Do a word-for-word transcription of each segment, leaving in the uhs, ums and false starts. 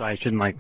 I shouldn't like...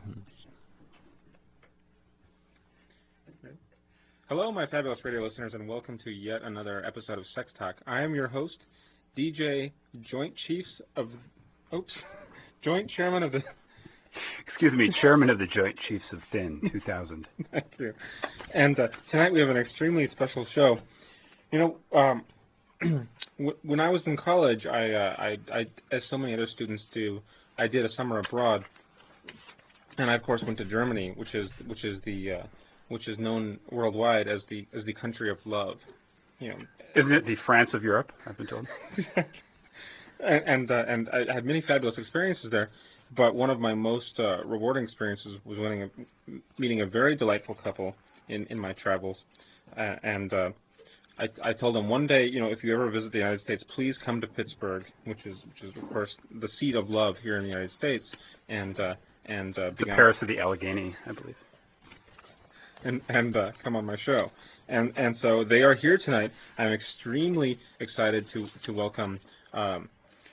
Hello, my fabulous radio listeners, and welcome to yet another episode of Sex Talk. I am your host, D J Joint Chiefs of... Oops. Joint Chairman of the... Excuse me, Chairman of the Joint Chiefs of Thin, two thousand. Thank you. And uh, tonight we have an extremely special show. You know, um, when I was in college, I, uh, I, I, as so many other students do, I did a summer abroad, and I of course went to Germany, which is which is the uh, which is known worldwide as the as the country of love. You know, isn't it the France of Europe? I've been told. and and, uh, and I had many fabulous experiences there. But one of my most uh, rewarding experiences was winning a, meeting a very delightful couple in, in my travels. Uh, and uh, I, I told them one day, you know, if you ever visit the United States, please come to Pittsburgh, which is, which is of course, the seat of love here in the United States. And uh, and uh, the Paris of the Allegheny, I believe. And and uh, come on my show. And and so they are here tonight. I'm extremely excited to to welcome. Um,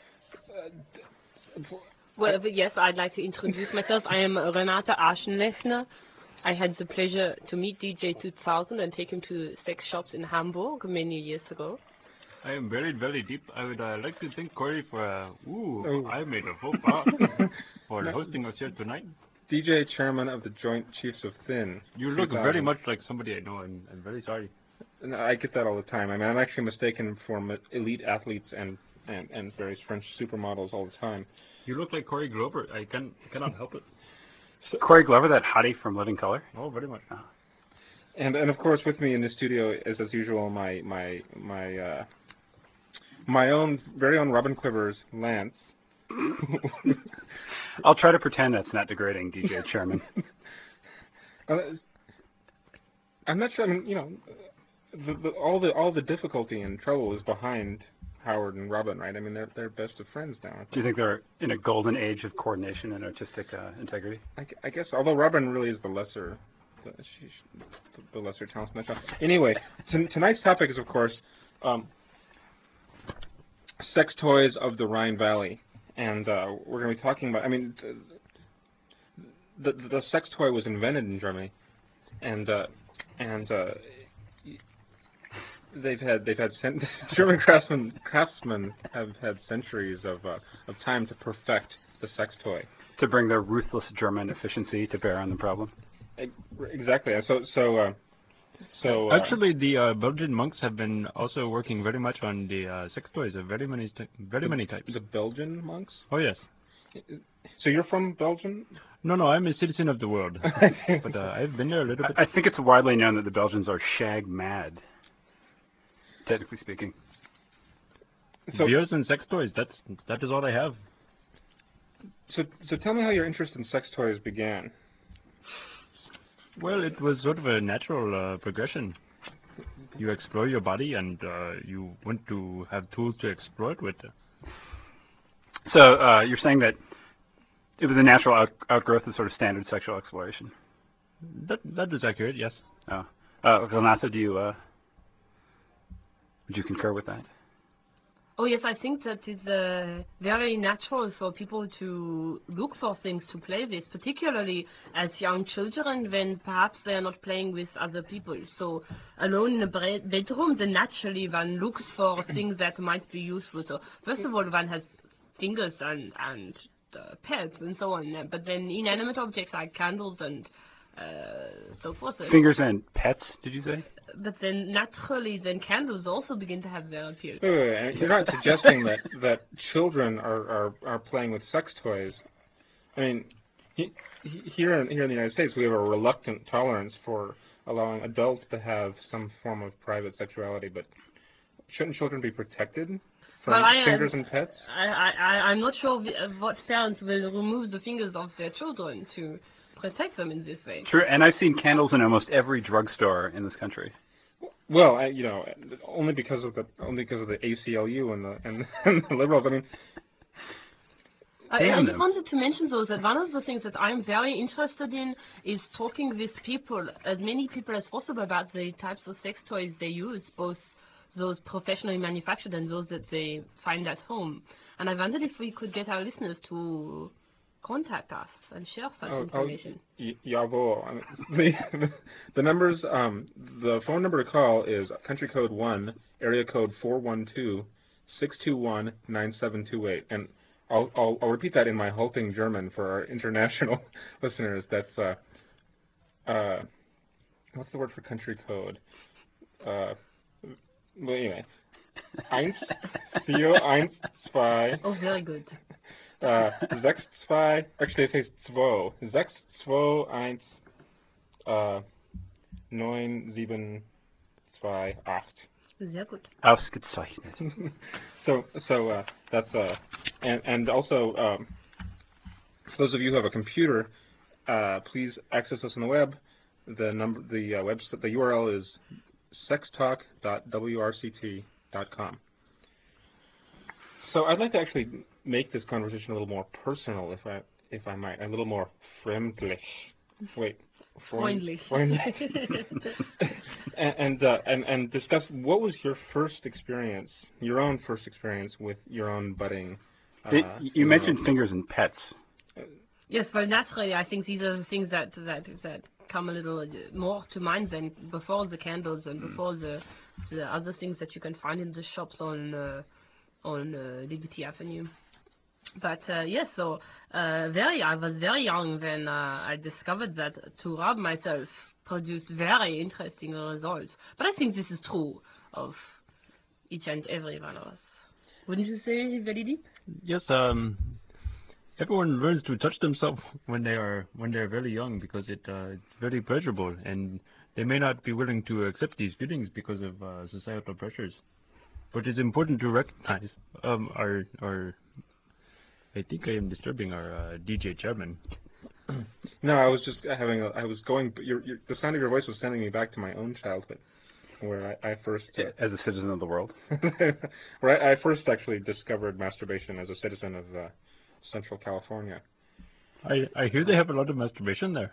uh, Well, yes, I'd like to introduce myself. I am Renate Aschenlechner. I had the pleasure to meet D J two thousand and take him to sex shops in Hamburg many years ago. I am buried very deep. I would uh, like to thank Corey for, uh, ooh, oh. I made a faux pas for hosting us here tonight. D J Chairman of the Joint Chiefs of Thin. You look very much like somebody I know, and I'm very sorry. No, I get that all the time. I mean, I'm actually mistaken for elite athletes and, and, and various French supermodels all the time. You look like Corey Glover. I can, cannot help it. So, Corey Glover, that hottie from Living Color? Oh, very much. Oh. And and of course, with me in the studio is, as usual, my my my uh, my own very own Robin Quivers, Lance. I'll try to pretend that's not degrading, D J Chairman. uh, I'm not sure. I mean, you know, the, the, all the all the difficulty and trouble is behind Howard and Robin, right? I mean, they're they're best of friends now. Do you think they're in a golden age of coordination and artistic uh, integrity? I, I guess, although Robin really is the lesser, the, she, the lesser talent in that show. Anyway, so tonight's topic is, of course, um, sex toys of the Rhine Valley, and uh, we're going to be talking about. I mean, the, the the sex toy was invented in Germany, and uh, and. Uh, They've had they've had cent German craftsmen craftsmen have had centuries of uh, of time to perfect the sex toy, to bring their ruthless German efficiency to bear on the problem. Exactly. So so uh, so uh, actually, the uh, Belgian monks have been also working very much on the uh, sex toys of very many very the, many types. The Belgian monks? Oh yes. So you're from Belgium? No, no, I'm a citizen of the world. But uh, I've been there a little bit. I, I think it's widely known that the Belgians are shag mad. Technically speaking. So beers and sex toys, that's that is all I have. So so tell me how your interest in sex toys began. Well, it was sort of a natural uh, progression. You explore your body and uh, you want to have tools to explore it with. So uh, you're saying that it was a natural out outgrowth of sort of standard sexual exploration? That that is accurate, yes. Oh. Uh, Renata, do you... Uh, Would you concur with that? Oh yes, I think that is uh, very natural for people to look for things to play with, particularly as young children when perhaps they are not playing with other people. So alone in a bedroom, then naturally one looks for things that might be useful. So first of all, one has fingers and, and uh, pets and so on, but then inanimate objects like candles and Uh, so forth. Fingers and pets, did you say? But then naturally, then candles also begin to have their appeal. Wait, wait, wait. You're not suggesting that, that children are, are, are playing with sex toys. I mean, he, he, here, in, here in the United States, we have a reluctant tolerance for allowing adults to have some form of private sexuality, but shouldn't children be protected from well, I, fingers and pets? I, I, I'm not sure what parents will remove the fingers of their children to protect them in this way. True, and I've seen candles in almost every drugstore in this country. Well, I, you know, only because of the only because of the A C L U and the and, and the liberals. I mean, I, I just wanted to mention though that one of the things that I'm very interested in is talking with people, as many people as possible, about the types of sex toys they use, both those professionally manufactured and those that they find at home. And I wondered if we could get our listeners to contact us and share such Oh, oh, information. y- jawohl. I mean, The, the numbers, um, the phone number to call is country code one, area code four one two, six two one, nine seven two eight. And I'll, I'll, I'll repeat that in my halting German for our international listeners. That's, uh, uh, what's the word for country code? Uh, well, anyway. Eins, vier, eins, zwei. Oh, very good. Uh, sechs, zwei, actually it says zwei. Sechs, zwei, eins, uh, neun, sieben, zwei, acht. Sehr gut. Ausgezeichnet. So, so, uh, that's, uh, and, and also, um, for those of you who have a computer, uh, please access us on the web. The number, the uh, website, the U R L is sextalk dot w r c t dot com. So I'd like to actually make this conversation a little more personal, if I if I might, a little more fremdlich. Wait, Freundlich. freundlich. and and, uh, and and discuss what was your first experience, your own first experience with your own budding. Uh, It- you mentioned female- fingers and pets. Yes, well, naturally, I think these are the things that that that come a little uh, more to mind than before the candles and before the the other things that you can find in the shops on uh, on uh, Liberty Avenue. But uh, yes, so uh, very, I was very young when uh, I discovered that to rub myself produced very interesting results. But I think this is true of each and every one of us. Wouldn't you say, Validi? Yes, um, everyone learns to touch themselves when they are when they're very young because it uh, it's very pleasurable, and they may not be willing to accept these feelings because of uh, societal pressures. But it's important to recognize um, our our. I think I am disturbing our uh, D J chairman. No, I was just having. A, I was going. Your, your, the sound of your voice was sending me back to my own childhood, where I, I first, uh, As a citizen of the world. where I, I first actually discovered masturbation as a citizen of uh, Central California. I I hear they have a lot of masturbation there.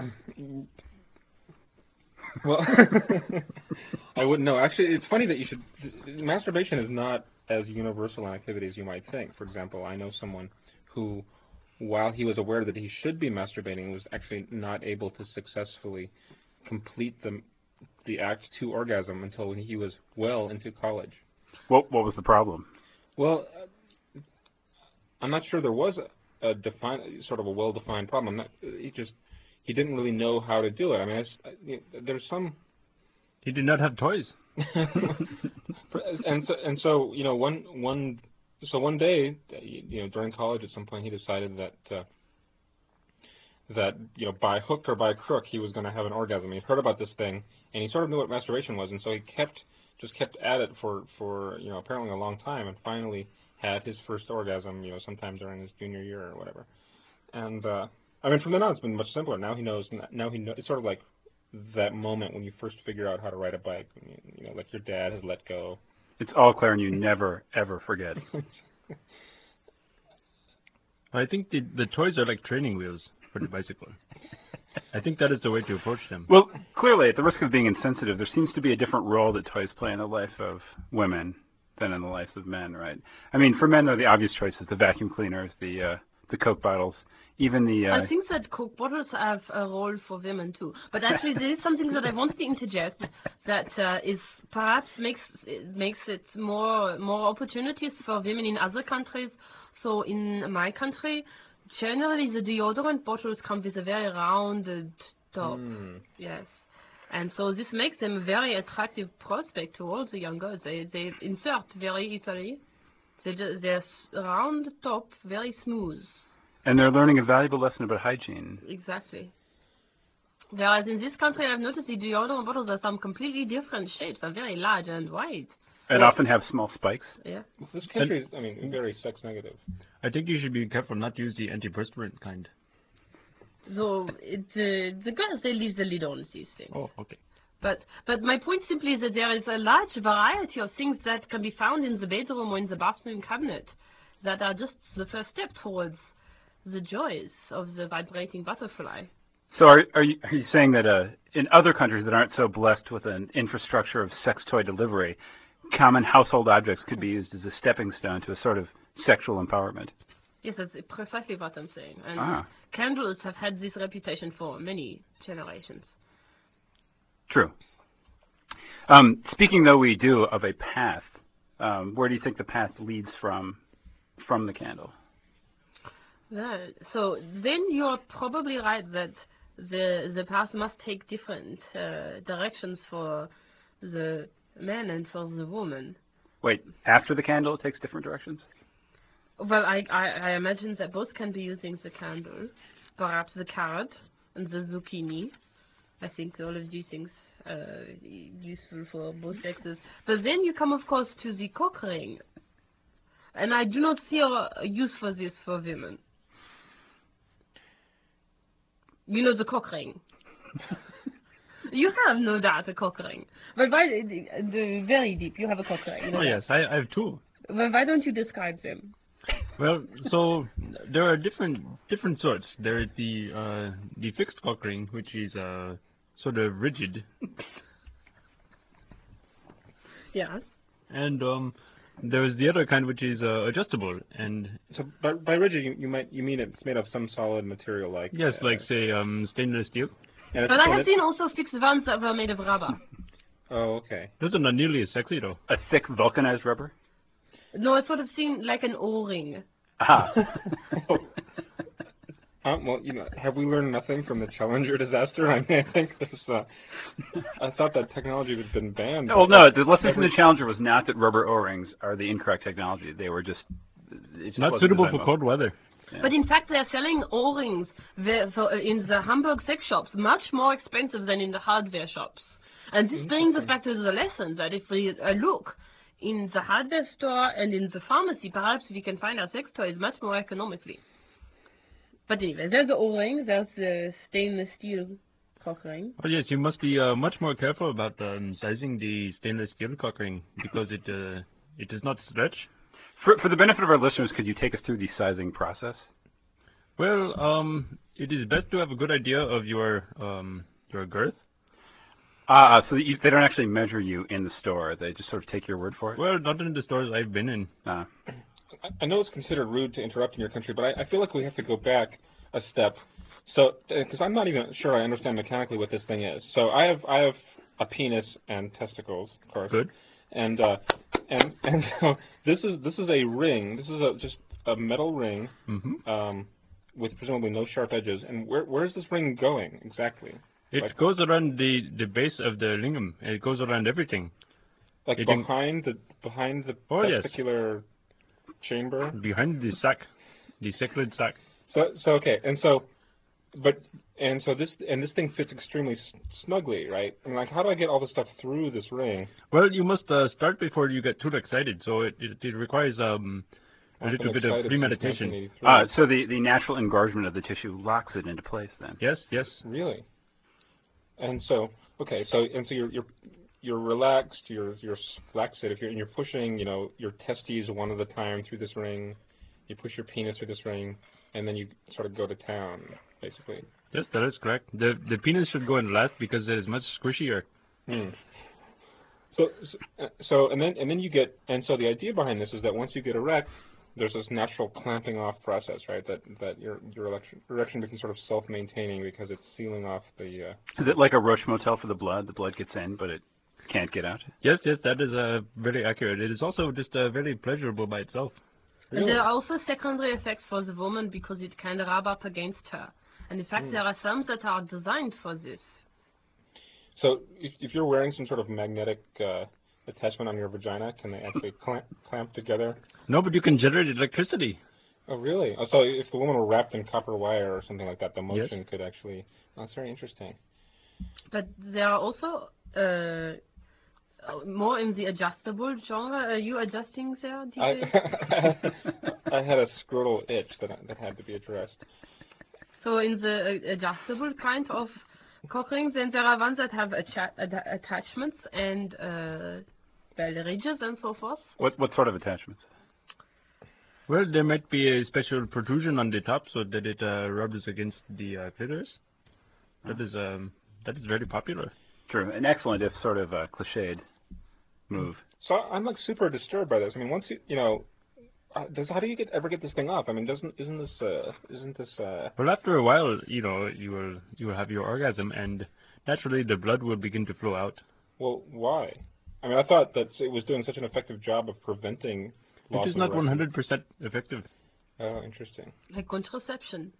Well, I wouldn't know. Actually, it's funny that you should. Masturbation is not as universal an activity as you might think. For example, I know someone who, while he was aware that he should be masturbating, was actually not able to successfully complete the the act to orgasm until he was well into college. What What was the problem? Well, uh, I'm not sure there was a, a defined, sort of a well-defined problem. I'm not, he just he didn't really know how to do it. I mean, it's, you know, there's some. He did not have toys. and so and so you know one one so one day you know during college at some point he decided that uh, that you know by hook or by crook he was going to have an orgasm. He heard about this thing and he sort of knew what masturbation was, and so he kept just kept at it for for you know apparently a long time, and finally had his first orgasm you know sometime during his junior year or whatever. And uh, I mean from then on it's been much simpler. Now he knows. Now he knows. It's sort of like that moment when you first figure out how to ride a bike, when you, you know, like your dad has let go. It's all clear and you never, ever forget. I think the the toys are like training wheels for the bicycle. I think that is the way to approach them. Well, clearly, at the risk of being insensitive, there seems to be a different role that toys play in the life of women than in the lives of men, right? I mean, for men, there are the obvious choices: the vacuum cleaners, the uh, the Coke bottles, even the. Uh, I think that Coke bottles have a role for women too. But actually, there is something that I wanted to interject that uh, is perhaps makes it makes it more more opportunities for women in other countries. So in my country, generally the deodorant bottles come with a very rounded top. Mm. Yes. And so this makes them a very attractive prospect to all the young girls. They they insert very easily. They just, they're s- round top, very smooth. and they're learning a valuable lesson about hygiene. Exactly. Whereas in this country, I've noticed the deodorant bottles are some completely different shapes. Are very large and wide. And Well- often have small spikes. Yeah. This country is, I mean, very sex negative. I think you should be careful not to use the antiperspirant kind. So it, uh, the girls they leave the lid on these things. Oh, okay. But but my point simply is that there is a large variety of things that can be found in the bedroom or in the bathroom cabinet that are just the first step towards the joys of the vibrating butterfly. So are, are, you, are you saying that uh, in other countries that aren't so blessed with an infrastructure of sex toy delivery, common household objects could be used as a stepping stone to a sort of sexual empowerment? Yes, that's precisely what I'm saying. And Ah. candles have had this reputation for many generations. True. Um, speaking, though, we do of a path, um, where do you think the path leads from from the candle? Yeah, so then you're probably right that the the path must take different uh, directions for the man and for the woman. Wait, after the candle, it takes different directions? Well, I, I, I imagine that both can be using the candle, perhaps the carrot and the zucchini. I think all of these things uh, useful for both sexes. But then you come, of course, to the cock ring, and I do not see a use for this for women. You know the cock ring. You have no doubt a cock ring. But why, the, the very deep, you have a cock ring. You know Oh that. yes, I, I have two. Well, why don't you describe them? Well, so there are different different sorts. There is the uh, the fixed cock ring, which is uh, sort of rigid, Yes. and um, there's the other kind which is uh, adjustable. And So by, by rigid, you, you might you mean it's made of some solid material like yes, uh, like say um, stainless steel. and it's, But I and have it- seen also fixed ones that were made of rubber. Oh, okay. Those are not nearly as sexy though. A thick vulcanized rubber? No, it sort of seemed like an O-ring. Aha. Um, well, you know, have we learned nothing from the Challenger disaster? I mean, I think there's. Uh, I thought that technology had been banned. Well, but- no, the lesson from the Challenger was not that rubber O-rings are the incorrect technology. They were just... It just Not wasn't suitable designed for well. cold weather. But in fact, they're selling O-rings there for, uh, in the Hamburg sex shops much more expensive than in the hardware shops. And this brings us back to the lesson that if we uh, look in the hardware store and in the pharmacy, perhaps we can find our sex toys much more economically. But anyway, there's the O-ring, there's the stainless steel cock ring. Oh yes, you must be uh, much more careful about um, sizing the stainless steel cock ring because it uh, it does not stretch. For, for the benefit of our listeners, could you take us through the sizing process? Well, um, it is best to have a good idea of your um, your girth. Ah, uh, so you, they don't actually measure you in the store. They just sort of take your word for it? Well, not in the stores I've been in. Ah. I- I know it's considered rude to interrupt in your country, but I, I feel like we have to go back a step. So, because I'm not even sure I understand mechanically what this thing is. So I have I have a penis and testicles, of course. Good. And uh, and and so this is this is a ring. This is a just a metal ring, Mm-hmm. um, with presumably no sharp edges. And where where is this ring going exactly? It Like- goes around the, the base of the lingam. It goes around everything. Like It in- behind the behind the Oh, yes. testicular chamber. Behind the sac, the seclid sac. So so okay, and so, but and so this and this thing fits extremely s- snugly, right? I mean, like, how do I get all this stuff through this ring? Well, you must uh, start before you get too excited. So it, it, it requires um, a I've little been bit of excited since premeditation. nineteen eighty-three. Uh, so the, the natural engorgement of the tissue locks it into place then. Yes, yes. Really? And so, okay, so and so you're you're you're relaxed, you're you're flaccid. If you're and you're pushing, you know, your testes one at a time through this ring. You push your penis through this ring, and then you sort of go to town, basically. Yes, that is correct. The the penis should go in last because it is much squishier. Hmm. So, so, uh, so, and then and then you get, and so the idea behind this is that once you get erect, there's this natural clamping off process, right? That that your your erection erection becomes sort of self-maintaining because it's sealing off the. Uh, Is it like a Roche motel for the blood? The blood gets in, but it can't get out? Yes, yes, that is uh, very accurate. It is also just uh, very pleasurable by itself. And there are also secondary effects for the woman because it can rub up against her. And in fact, Mm. there are some that are designed for this. So, if, if you're wearing some sort of magnetic uh, attachment on your vagina, can they actually clamp, clamp together? No, but you can generate electricity. Oh, really? Oh, so if the woman were wrapped in copper wire or something like that, the Yes. motion could actually. Oh, that's very interesting. But there are also uh, more in the adjustable genre. Are you adjusting there, D J? I, I had a scrotal itch that that had to be addressed. So in the uh, adjustable kind of cock rings, then there are ones that have atta- ad- attachments and uh, bell ridges and so forth. What what sort of attachments? Well, there might be a special protrusion on the top so that it uh, rubs against the uh, clitoris. That is um, that is very popular. True. An excellent, if sort of uh, cliched, move. So I'm like super disturbed by this. I mean, once you you know, uh, does how do you get ever get this thing off? I mean, doesn't isn't this uh, isn't this uh, Well, after a while, you know, you will you will have your orgasm, and naturally the blood will begin to flow out. well, why? I mean, I thought that it was doing such an effective job of preventing loss It is of not erection. one hundred percent effective. Oh, interesting. Like contraception.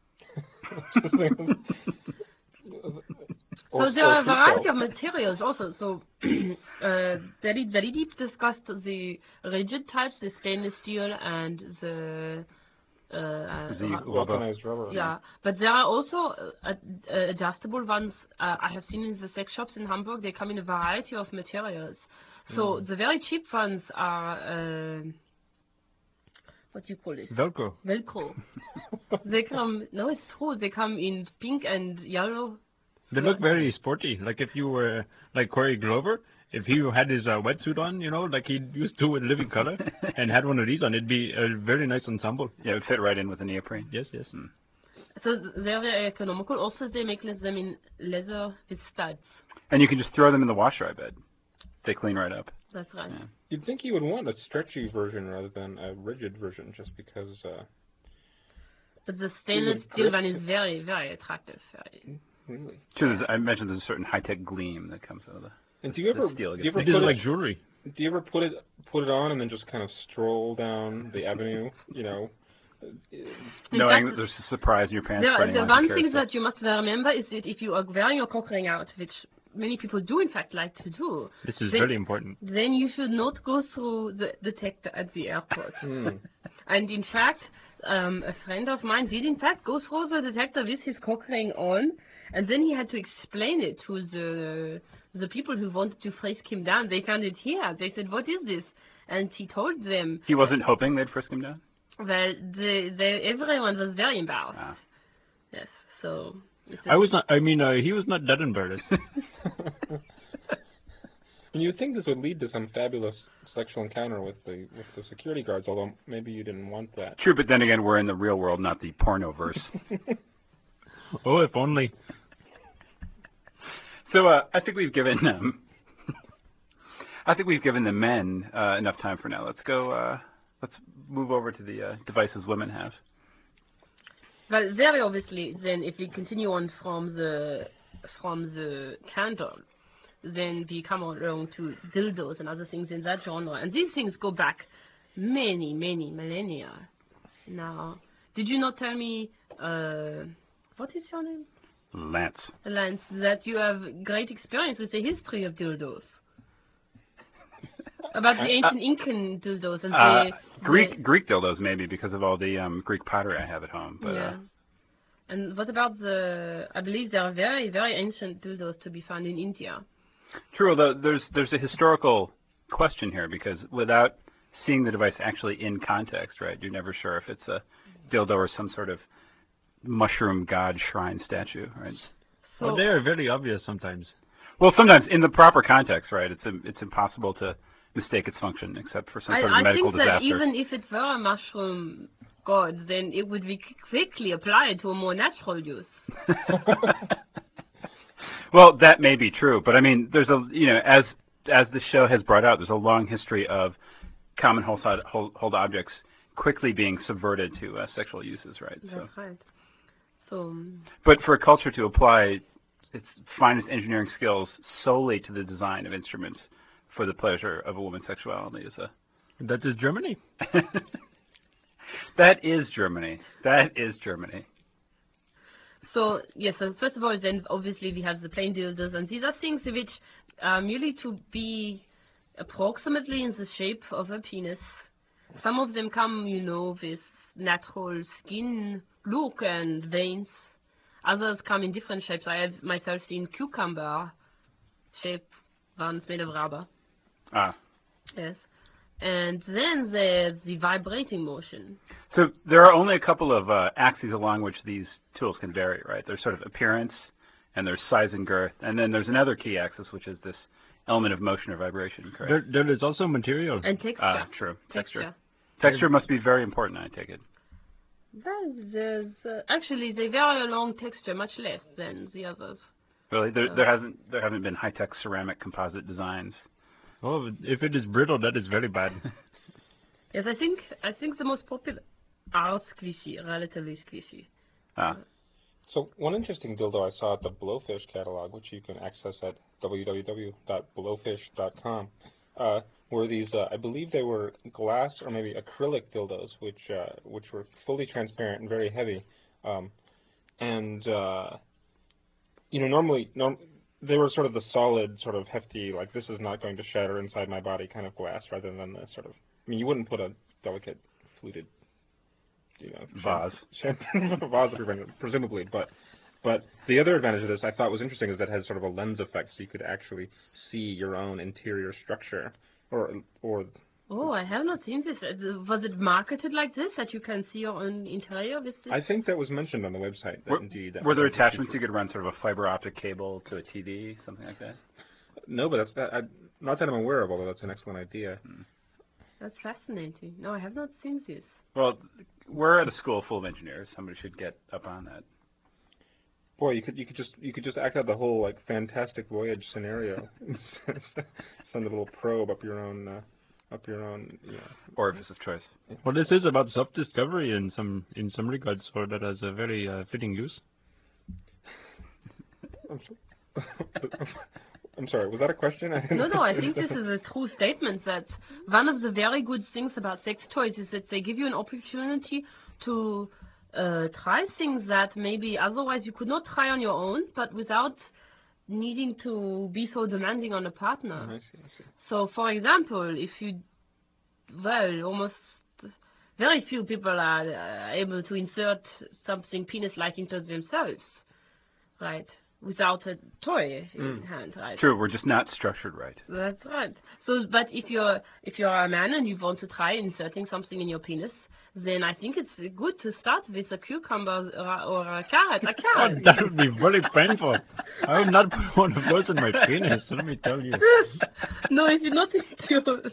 So Or- there or are a fruit variety balls. of materials also. So uh, very very deep discussed the rigid types, the stainless steel and the uh, Z- uh, Wobbo. Vulcanized rubber. yeah. But there are also uh, ad- uh, adjustable ones. Uh, I have seen in the sex shops in Hamburg. They come in a variety of materials. So the very cheap ones are uh, what do you call this? Velcro. Velcro. They come. No, it's true. They come in pink and yellow. They look very sporty. Like if you were like Corey Glover, if he had his uh, wetsuit on, you know, like he used to with Living Color, and had one of these on, it'd be a very nice ensemble. Yeah, it would fit right in with the neoprene. Yes, yes. So they're very economical. Also, they make them in leather with studs. And you can just throw them in the washer, I bet. They clean right up. That's right. Yeah. You'd think you would want a stretchy version rather than a rigid version, just because. Uh, But the stainless would steel grip one is very, very attractive. Very- really. Sure, there's- I mentioned there's a certain high-tech gleam that comes out of the... And do you The ever steel do you gets ever It is put like it, jewelry. do you ever put it put it on and then just kind of stroll down the avenue? You know. In Knowing fact, that there's a surprise in your pants. The, spreading the like one a thing carousel. that you must remember is that if you are wearing your cock ring out, which many people do in fact like to do, This is They- very important. then you should not go through the detector at the airport. Hmm. And in fact, um, a friend of mine did in fact go through the detector with his cock ring on, and then he had to explain it to the the people who wanted to frisk him down. They found it here. They said, "What is this?" And he told them, He wasn't hoping they'd frisk him down? well, the, the, everyone was very embarrassed. Ah. Yes, so... it's I a- was not. I mean, uh, he was not that embarrassed. And you would think this would lead to some fabulous sexual encounter with the with the security guards, although maybe you didn't want that. True, but then again, we're in the real world, not the porno-verse. Oh, if only. So uh, I think we've given um, I think we've given the men uh, enough time for now. Let's go. Uh, let's move over to the uh, devices women have. Well, very obviously, then if we continue on from the from the candle, then we come along to dildos and other things in that genre. And these things go back many, many millennia. Now, did you not tell me, uh, what is your name? Lance. Lance, that you have great experience with the history of dildos. About the ancient Incan dildos and Uh, the Greek the- Greek dildos maybe because of all the um, Greek pottery I have at home. But yeah. uh, And what about the? I believe there are very, very ancient dildos to be found in India. true, although there's there's a historical question here because without seeing the device actually in context, right, you're never sure if it's a dildo or some sort of mushroom god shrine statue, right? So Well, they are very obvious sometimes. Well, sometimes in the proper context, right, it's im- it's impossible to mistake its function except for some I, sort of I medical think that disaster. even if it were a mushroom god, then it would be quickly applied to a more natural use. Well, that may be true, but I mean, there's a you know, as as the show has brought out, there's a long history of common household hold, hold objects quickly being subverted to uh, sexual uses, right? So, That's right. So um, but for a culture to apply its finest engineering skills solely to the design of instruments for the pleasure of a woman's sexuality is a That is Germany. that is Germany. That is Germany. So yes, so first of all, then obviously we have the plain dildos, and these are things which are merely to be approximately in the shape of a penis. Some of them come, you know, with natural skin look and veins. Others come in different shapes. I have myself seen cucumber shape ones made of rubber. Ah. Yes. And then there's the vibrating motion. So there are only a couple of uh, axes along which these tools can vary, right? There's sort of appearance, and there's size and girth, and then there's another key axis, which is this element of motion or vibration, correct? There, there is also material. And texture. Ah, true. Texture. Texture. Texture must be very important, I take it. Well, there's uh, actually they vary along texture much less than the others. Really, there, there hasn't there haven't been high-tech ceramic composite designs. Oh, if it is brittle, that is very bad. Yes, I think I think the most popular are squishy, relatively squishy. Ah. So one interesting dildo I saw at the Blowfish catalog, which you can access at w w w dot blowfish dot com, uh, were these, uh, I believe they were glass or maybe acrylic dildos, which uh, which were fully transparent and very heavy. Um, and, uh, you know, normally, norm they were sort of the solid, sort of hefty, like this is not going to shatter inside my body kind of glass, rather than the sort of, I mean, you wouldn't put a delicate fluted, you know, Vase. champagne vase, presumably, but but the other advantage of this I thought was interesting is that it has sort of a lens effect, so you could actually see your own interior structure, or or. Oh, I have not seen this. Uh, Was it marketed like this, that you can see your own interior with this? I think that was mentioned on the website. That Were, indeed. That were there was a attachments you feature. could run sort of a fiber optic cable to a T V, something like that? No, but that's that, I, not that I'm aware of. Although that's an excellent idea. Hmm. That's fascinating. No, I have not seen this. Well, we're at a school full of engineers. Somebody should get up on that. Boy, you could you could just you could just act out the whole like Fantastic Voyage scenario. Send a little probe up your own uh, up your own. You know. Orifice of choice. Well, this is about self-discovery in some in some regards, so that has a very uh, fitting use. I'm, so I'm sorry. Was that a question? I didn't No, no, I think this is a true statement that one of the very good things about sex toys is that they give you an opportunity to uh, try things that maybe otherwise you could not try on your own, but without needing to be so demanding on a partner. Oh, I see. I see. So, for example, if you, well, almost very few people are uh, able to insert something penis-like into themselves, right? Without a toy in Mm. hand, right? True, we're just not structured right. That's right. So, but if you're if you're a man and you want to try inserting something in your penis, then I think it's good to start with a cucumber or, or a carrot. A Oh, carrot. that would be very painful. I would not put one of those in my penis, let me tell you. No, if you're not into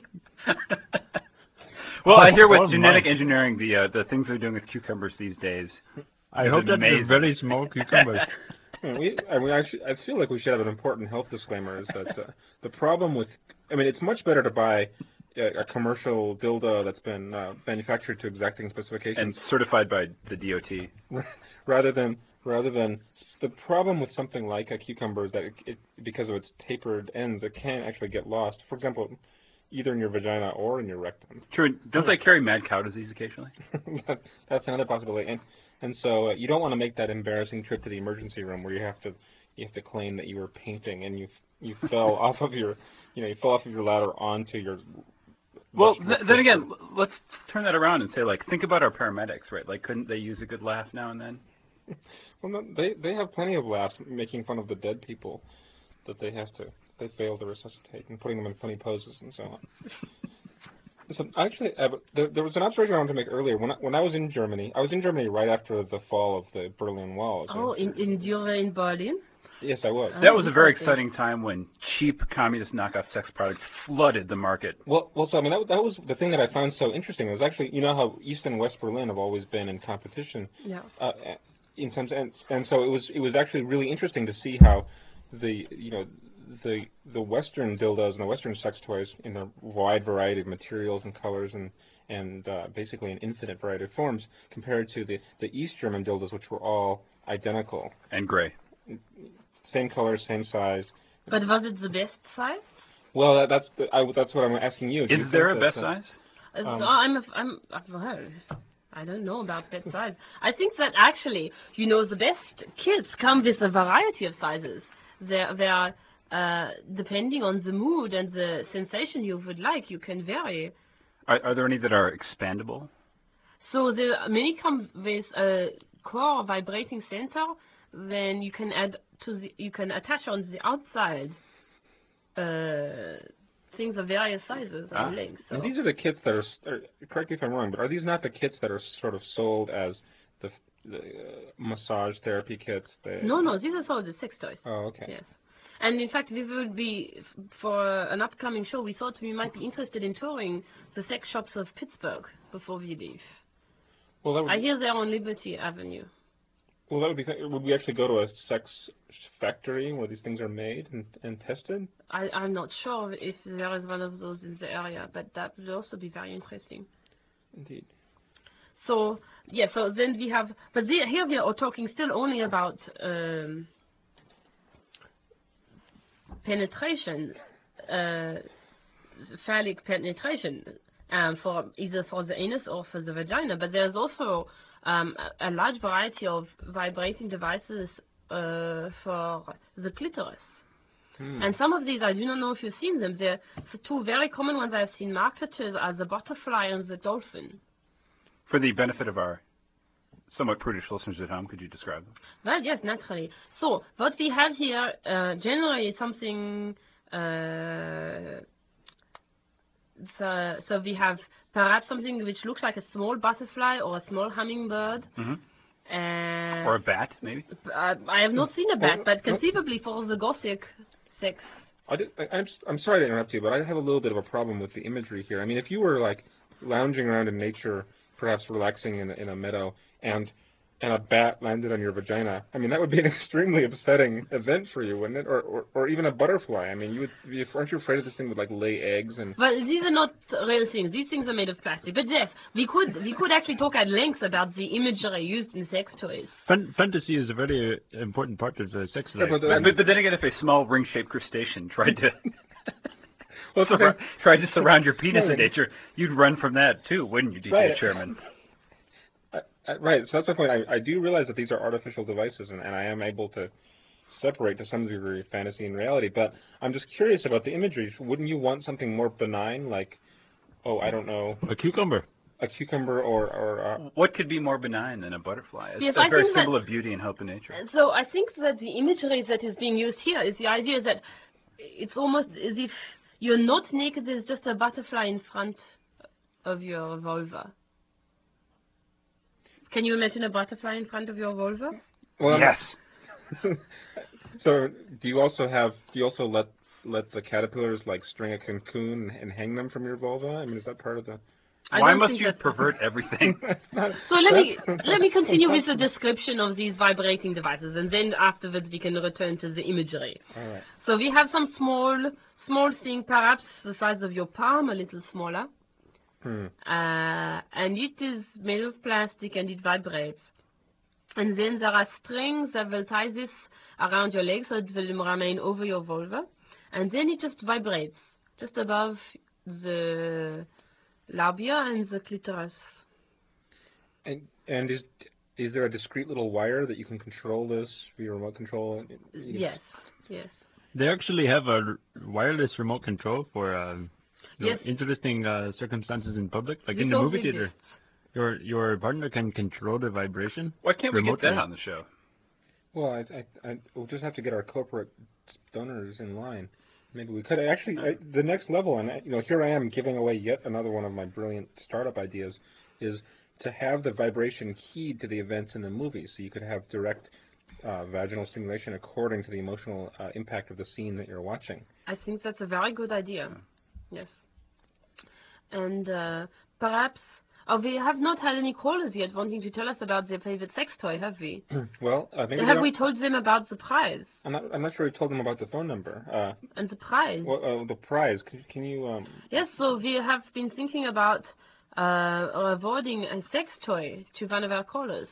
Well, I hear Oh, with my. genetic engineering, the uh, the things they're doing with cucumbers these days. I It's hope that's a amazing. very small cucumber. Yeah, we, I mean, actually, I feel like we should have an important health disclaimer. Is that uh, the problem with? I mean, it's much better to buy a, a commercial dildo that's been uh, manufactured to exacting And specifications, certified by the D O T. rather than rather than the problem with something like a cucumber is that it, it, because of its tapered ends, it can actually get lost. For example, either in your vagina or in your rectum. True. Don't they carry mad cow disease occasionally? that, that's another possibility. And and so uh, you don't want to make that embarrassing trip to the emergency room where you have to you have to claim that you were painting and you you fell off of your you know you fell off of your ladder onto your. Well, much th then again, whispered- l- let's turn that around and say, like, think about our paramedics, right? Like, couldn't they use a good laugh now and then? well, no, they they have plenty of laughs making fun of the dead people that they have to they fail to resuscitate and putting them in funny poses and so on. So actually, uh, there, there was an observation I wanted to make earlier. When I, when I was in Germany, I was in Germany right after the fall of the Berlin Wall. as you oh, know. in in Jura in Berlin. Yes, I was. Oh. That was a very interesting. exciting time when cheap communist knockoff sex products flooded the market. Well, well, so I mean, that, that was the thing that I found so interesting. It was actually, you know, how East and West Berlin have always been in competition, Yeah. uh, in some sense, and so it was, it was actually really interesting to see how the, you know, the the Western dildos and the Western sex toys in a wide variety of materials and colors and and uh, basically an infinite variety of forms compared to the the East German dildos, which were all identical, And gray. same color, same size. But was it the best size? Well, that, that's the, I, that's what I'm asking you. Do you Is there a think that, best uh, size? Uh, Um, so I'm, a, I'm, uh, well, I don't know about best size. I think that actually, you know, the best kits come with a variety of sizes. They're, they're uh, depending on the mood and the sensation you would like, you can vary. Are, are there any that are expandable? So the many come with a core vibrating center. Then you can add to the, you can attach on the outside uh, things of various sizes Ah. and lengths. So. And these are the kits that are, s- are, correct me if I'm wrong, but are these not the kits that are sort of sold as the, the uh, massage therapy kits? They, No, no, these are sold as sex toys. Oh, okay. Yes. And in fact, we would be, f- for an upcoming show, we thought we might be interested in touring the sex shops of Pittsburgh before we leave. Well, that would, I hear they're on Liberty Avenue. well, that would be, th- would we actually go to a sex factory where these things are made and, and tested? I, I'm not sure if there is one of those in the area, but that would also be very interesting. Indeed. So yeah, so then we have, but the, here we are talking still only about um, penetration, uh, phallic penetration, um, for either for the anus or for the vagina. But there's also um, a, a large variety of vibrating devices uh, for the clitoris. Hmm. And some of these, I do not know if you've seen them. They're the two very common ones I've seen marketed are the butterfly and the dolphin. For the benefit of our somewhat prudish listeners at home, could you describe them? Well, yes, naturally. So what we have here, uh, generally is something. Uh, so, so we have perhaps something which looks like a small butterfly or a small hummingbird. Mm-hmm. Uh, Or a bat, maybe? I, I have not seen a bat, Well, but well- conceivably for the Gothic sex. I did, I, I'm, just, I'm sorry to interrupt you, but I have a little bit of a problem with the imagery here. I mean, if you were like lounging around in nature, perhaps relaxing in, a- in a meadow, and and a bat landed on your vagina, I mean, that would be an extremely upsetting event for you, wouldn't it? Or or, or even a butterfly. I mean, you would be, aren't you afraid of this thing would like lay eggs and? Well, these are not real things. These things are made of plastic. But yes, we could we could actually talk at length about the imagery used in sex toys. Fan- fantasy is a very uh, important part of the sex life. but the- But, but, but then again, if a small ring-shaped crustacean tried to Well, it's surra- tried to surround your penis Right. in nature, you'd run from that too, wouldn't you, D J Right. Chairman? I, I, right. So that's my point. I, I do realize that these are artificial devices, and, and I am able to separate to some degree fantasy and reality. But I'm just curious about the imagery. Wouldn't you want something more benign, like, oh, I don't know, A cucumber. a cucumber or or uh, What could be more benign than a butterfly? It's Yes, a I very think that- symbol of beauty and hope in nature. So I think that the imagery that is being used here is the idea that it's almost as if you're not naked, there's just a butterfly in front of your vulva. Can you imagine a butterfly in front of your vulva? well, I'm- Yes. So do you also have? Do you also let let the caterpillars like string a cocoon and hang them from your vulva? I mean, is that part of the? I Why don't must think you that's- pervert everything? So let me That's- let me continue with the description of these vibrating devices, and then afterwards we can return to the imagery. All right. So we have some small small thing, perhaps the size of your palm, a little smaller, Hmm. uh, and it is made of plastic and it vibrates. And then there are strings that will tie this around your leg so it will remain over your vulva, and then it just vibrates just above the labia and the clitoris. And and is is there a discrete little wire that you can control this via remote control? Yes, yes. They actually have a r- wireless remote control for uh, you know, Yes. interesting uh, circumstances in public, like in This the also movie theater. exists. Your your partner can control the vibration. Why can't we get Remotely. that on the show? Well, I, I, I, we'll just have to get our corporate donors in line. Maybe we could actually I, the next level, and I- you know, here I am giving away yet another one of my brilliant startup ideas, is to have the vibration keyed to the events in the movie, so you could have direct uh, vaginal stimulation according to the emotional uh, impact of the scene that you're watching. I think that's a very good idea. Yes. And uh, perhaps, oh, we have not had any callers yet wanting to tell us about their favorite sex toy, have we? Well, uh, maybe they Have don't- we told them about the prize? I'm not. I'm not sure we told them about the phone number. Uh, And the prize? well, uh, the prize. Can, can you? Um, Yes, so we have been thinking about uh, awarding a sex toy to one of our callers.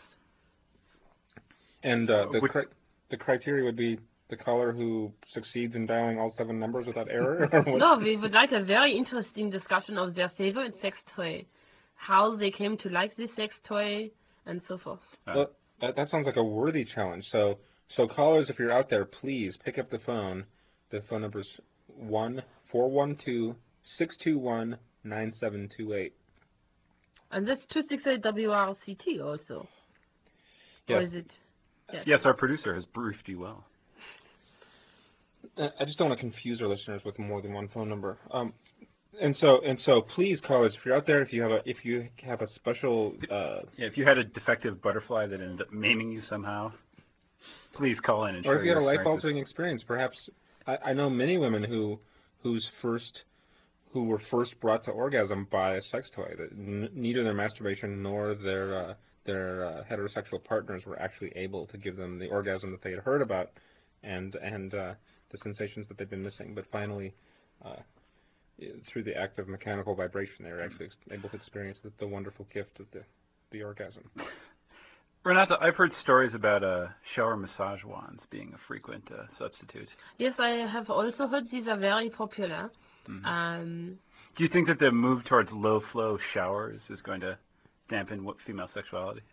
and uh, the Would- cri- the criteria would be the caller who succeeds in dialing all seven numbers without error. Or what? No, we would like a very interesting discussion of their favorite sex toy, how they came to like this sex toy, and so forth. Well, that, that sounds like a worthy challenge. So, so callers, if you're out there, please pick up the phone. The phone number is one four one two six two one nine seven two eight. And that's two six eight W R C T also. Or Yes. is it? Yes. Yes, our producer has briefed you well. Uh, I just don't want to confuse our listeners with more than one phone number. Um, and so and so, please, callers, if you're out there, if you have a if you have a special uh, Yeah, if you had a defective butterfly that ended up maiming you somehow, please call in and or share if you had your a experiences. life-altering experience, perhaps I, I know many women who whose first who were first brought to orgasm by a sex toy. That n- neither their masturbation nor their uh, their uh, heterosexual partners were actually able to give them the orgasm that they had heard about, and and uh, the sensations that they'd been missing. But finally, uh, through the act of mechanical vibration, they were actually able to experience the, the wonderful gift of the, the orgasm. Renata, I've heard stories about uh, shower massage wands being a frequent uh, substitute. Yes, I have also heard these are very popular. Mm-hmm. Um, Do you think that the move towards low-flow showers is going to dampen what female sexuality?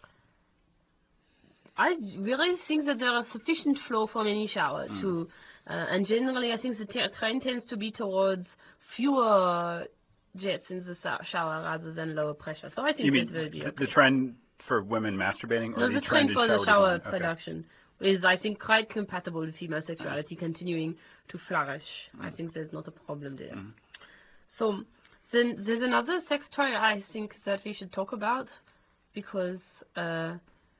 I really think that there is sufficient flow from any shower Mm. to, uh, and generally I think the t- trend tends to be towards fewer jets in the so- shower rather than lower pressure. So I think You mean that will be the, okay. the trend for women masturbating, or No, the, the trend trend in for the shower shower design? Okay. production is, I think, quite compatible with female sexuality continuing to flourish. I think there's not a problem there. Mm. So then there's another sex toy I think that we should talk about, because uh,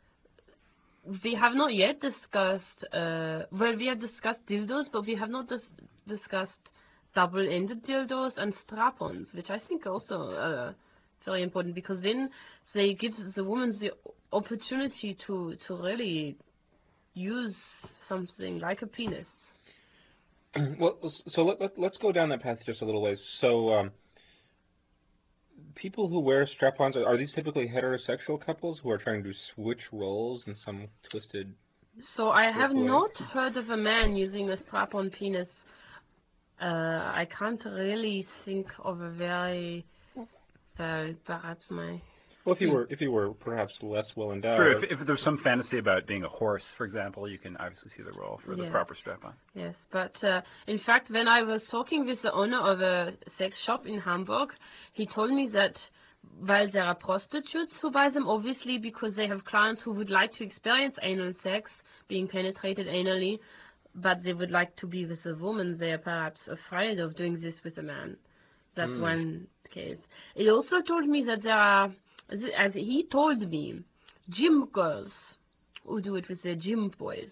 we have not yet discussed, uh, well, we have discussed dildos, but we have not dis- discussed double-ended dildos and strap-ons, which I think also uh, very important, because then they give the woman the opportunity to, to really use something like a penis. Well, so let, let, let's go down that path just a little ways. So, um, people who wear strap-ons, are, are these typically heterosexual couples who are trying to switch roles in some twisted... So I have way? not heard of a man using a strap-on penis. Uh, I can't really think of a very, well, perhaps my... Well, if you Hmm. were, if you were perhaps less well endowed... Sure, if, if there's some fantasy about being a horse, for example, you can obviously see the role for the Yes. proper strap-on. Yes, but uh, in fact, when I was talking with the owner of a sex shop in Hamburg, he told me that while there are prostitutes who buy them, obviously because they have clients who would like to experience anal sex, being penetrated anally, but they would like to be with a woman, they are perhaps afraid of doing this with a man. That's Mm. one case. He also told me that there are, as he told me, gym girls who do it with their gym boys.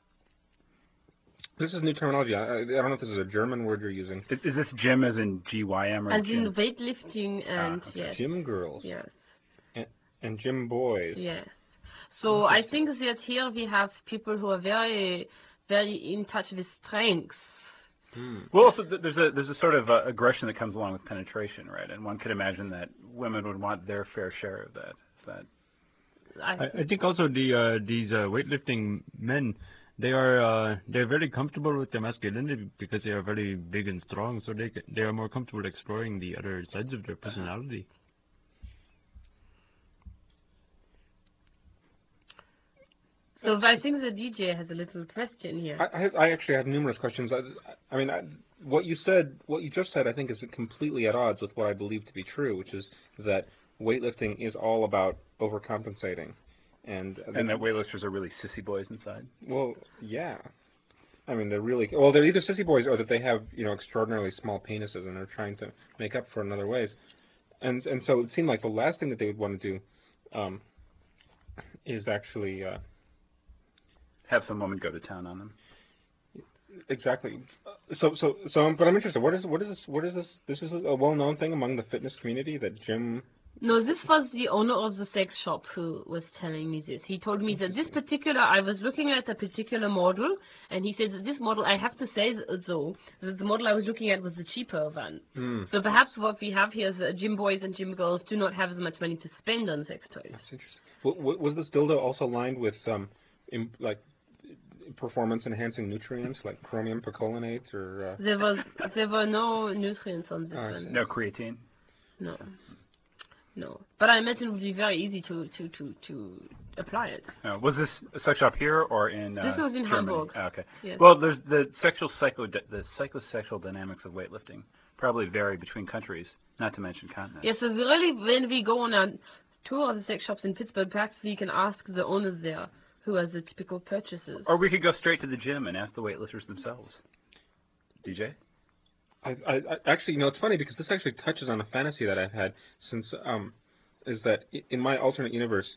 This is new terminology. I, I I don't know if this is a German word you're using. Is, is this gym as in G Y M or As gym? in weightlifting and Ah, okay. yes. Gym girls Yes. and gym boys. Yes. So I think that here we have people who are very, very in touch with strengths. Hmm. Well, also th- there's a there's a sort of uh, aggression that comes along with penetration, right? And one could imagine that women would want their fair share of that. Is that I, I, I think also the uh, these uh, weightlifting men, they are uh, they're very comfortable with their masculinity because they are very big and strong, so they ca- they are more comfortable exploring the other sides of their personality. so I think the D J has a little question here. I, I, have, I actually have numerous questions. I, I mean, I, what you said, what you just said, I think is completely at odds with what I believe to be true, which is that weightlifting is all about overcompensating, and and that weightlifters are really sissy boys inside? well, yeah. I mean, they're really well. They're either sissy boys or that they have you know extraordinarily small penises and they're trying to make up for it in other ways, and and so it seemed like the last thing that they would want to do um, is actually. Uh, Have some woman go to town on them. Exactly. So, so, so, but I'm interested. What is, what is this? What is this? This is a well-known thing among the fitness community that gym. No, this was the owner of the sex shop who was telling me this. He told me that this particular, I was looking at a particular model, and he said that this model, I have to say though, that the model I was looking at was the cheaper one. Mm. So perhaps what we have here is that gym boys and gym girls do not have as much money to spend on sex toys. That's interesting. W- w- was this dildo also lined with um, im- like performance-enhancing nutrients like chromium percolinate or? Uh... There was, there were no nutrients on this Oh, I one. see. No creatine. No. No. But I imagine it would be very easy to, to, to, to apply it. Uh, was this a sex shop here or in? Uh, This was in Germany? Hamburg. Ah, okay. Yes. Well, there's the sexual psycho the psychosexual dynamics of weightlifting probably vary between countries, not to mention continents. Yes, so we really, when we go on a tour of the sex shops in Pittsburgh, perhaps we can ask the owners there who has the typical purchases. Or we could go straight to the gym and ask the weightlifters themselves. D J? I, I, I actually, you know, it's funny because this actually touches on a fantasy that I've had since, um, is that i- in my alternate universe,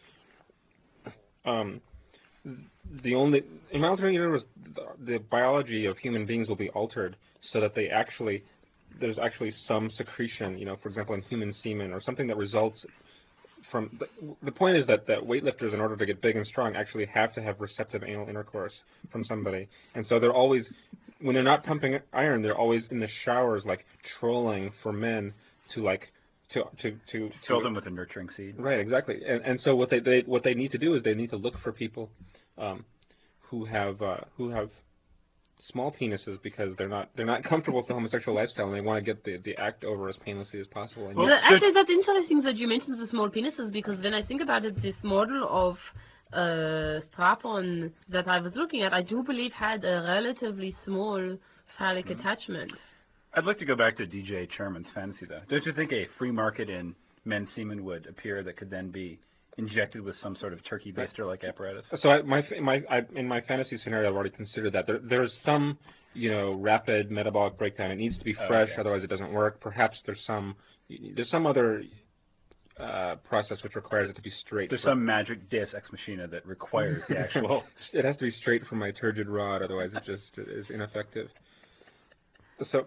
um, the only in my alternate universe, the, the biology of human beings will be altered so that they actually, there's actually some secretion, you know, for example, in human semen or something that results from. The, the point is that that weightlifters, in order to get big and strong, actually have to have receptive anal intercourse from somebody, and so they're always when they're not pumping iron, they're always in the showers, like trolling for men to like to to to, to Fill them with a nurturing seed. Right, exactly. And and so what they, they what they need to do is they need to look for people um, who have uh, who have small penises because they're not they're not comfortable with the homosexual lifestyle and they want to get the the act over as painlessly as possible. And Well, The- actually, that's interesting that you mentioned the small penises because when I think about it, this model of uh, strap-on that I was looking at, I do believe had a relatively small phallic Mm-hmm. attachment. I'd like to go back to D J Chairman's fantasy, though. Don't you think a free market in men's semen would appear that could then be injected with some sort of turkey baster-like apparatus? So I, my my I, in my fantasy scenario, I've already considered that there there's some you know rapid metabolic breakdown. It needs to be Oh, fresh, okay. otherwise it doesn't work. Perhaps there's some there's some other uh, process which requires it to be straight. There's from- some magic deus ex machina that requires the actual... It has to be straight from my turgid rod, otherwise it just is ineffective. So,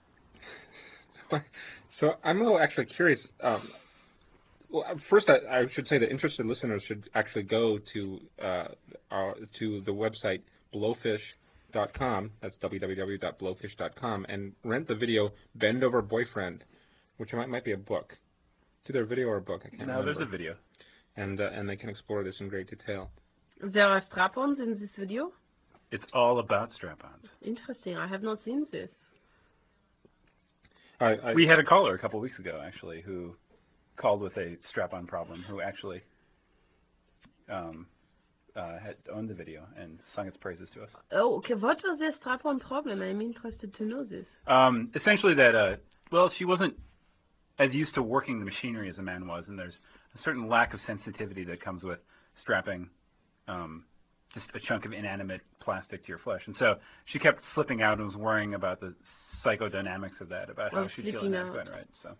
so I'm a little actually curious. Um, well, first, I, I should say that interested listeners should actually go to uh, our, to the website blowfish dot com. That's w w w dot blowfish dot com, and rent the video "Bend Over Boyfriend," which might might be a book. It's either a video or a book. I can't No, remember. there's a video. And uh, and they can explore this in great detail. There are strap-ons in this video? It's all about strap-ons. Interesting. I have not seen this. I, I, We had a caller a couple weeks ago, actually, who called with a strap-on problem, who actually um, uh, had owned the video and sung its praises to us. Oh, okay. What was their strap-on problem? I'm interested to know this. Um, essentially that, uh, well, she wasn't as used to working the machinery as a man was, and there's a certain lack of sensitivity that comes with strapping um, just a chunk of inanimate plastic to your flesh. And so she kept slipping out and was worrying about the psychodynamics of that, about how Oh, she'd feel slipping inadequate, out. right? So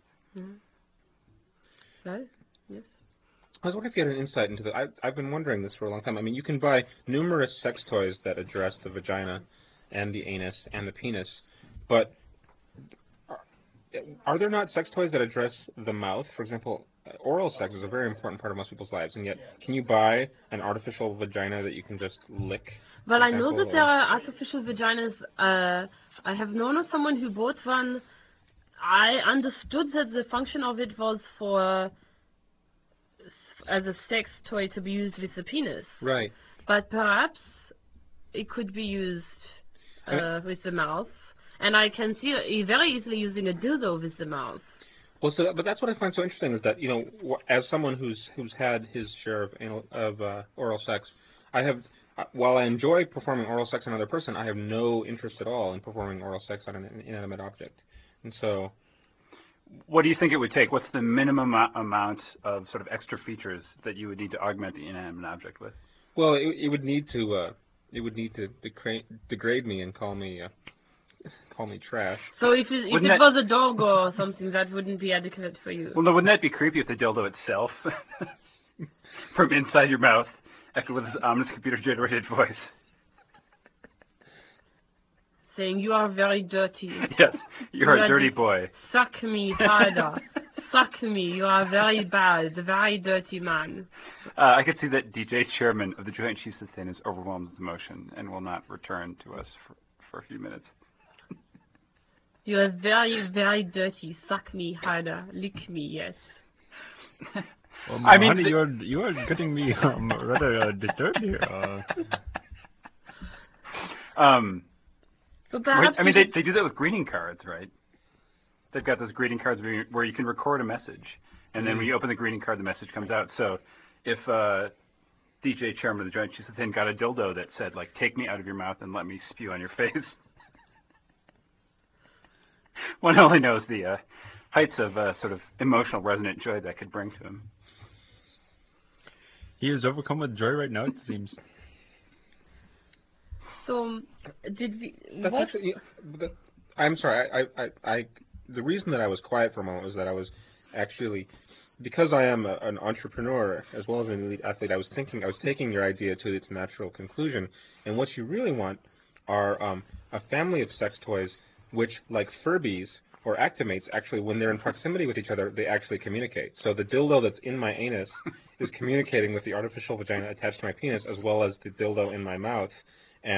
Right? Yes. I was wondering if you had an insight into that. I, I've been wondering this for a long time. I mean, you can buy numerous sex toys that address the vagina and the anus and the penis, but are, are there not sex toys that address the mouth? For example, oral sex is a very important part of most people's lives, and yet can you buy an artificial vagina that you can just lick? Well, for I know example, that there or- are artificial vaginas. Uh, I have known of someone who bought one. I understood that the function of it was for s- as a sex toy to be used with the penis. Right. But perhaps it could be used uh, with the mouth. And I can see uh, very easily using a dildo with the mouth. Well, so but that's what I find so interesting is that you know, wh- as someone who's who's had his share of anal, of uh, oral sex, I have uh, while I enjoy performing oral sex on another person, I have no interest at all in performing oral sex on an inanimate object, and so. what do you think it would take? What's the minimum a- amount of sort of extra features that you would need to augment the inanimate object with? Well, it, it would need to uh, it would need to degrade, degrade me and call me uh, call me trash. So if it, if Wouldn't it that- was a dog or something, that wouldn't be adequate for you. Well, no, wouldn't that be creepy if the dildo itself, from inside your mouth, echoed with this ominous computer-generated voice? Saying, you are very dirty. Yes, you're You a are dirty the- boy. Suck me harder. Suck me. You are very bad. Very dirty man. Uh, I could see that D J Chairman of the Joint Chiefs of Thin is overwhelmed with emotion and will not return to us for, for a few minutes. You are very, very dirty. Suck me harder. Lick me, yes. Well, I mean, honey, the- you're you are getting me um, rather uh, disturbed here. Uh, Um, So wait, perhaps I mean, you they, should- they do that with greeting cards, right? They've got those greeting cards where you, where you can record a message, and then when you open the greeting card, the message comes out. So if uh, D J Chairman of the Joint Chiefs of Thin got a dildo that said, like, take me out of your mouth and let me spew on your face, one only knows the uh, heights of uh, sort of emotional resonant joy that could bring to him. he is overcome with joy right now. It seems. So, did we... That's what? actually. The, I'm sorry. I, I, I, I. The reason that I was quiet for a moment was that I was actually, because I am a, an entrepreneur as well as an elite athlete. I was thinking. I was taking your idea to its natural conclusion, and what you really want are um, a family of sex toys, which, like Furbies or Actimates, actually, when they're in proximity with each other, they actually communicate. So the dildo that's in my anus is communicating with the artificial vagina attached to my penis, as well as the dildo in my mouth. And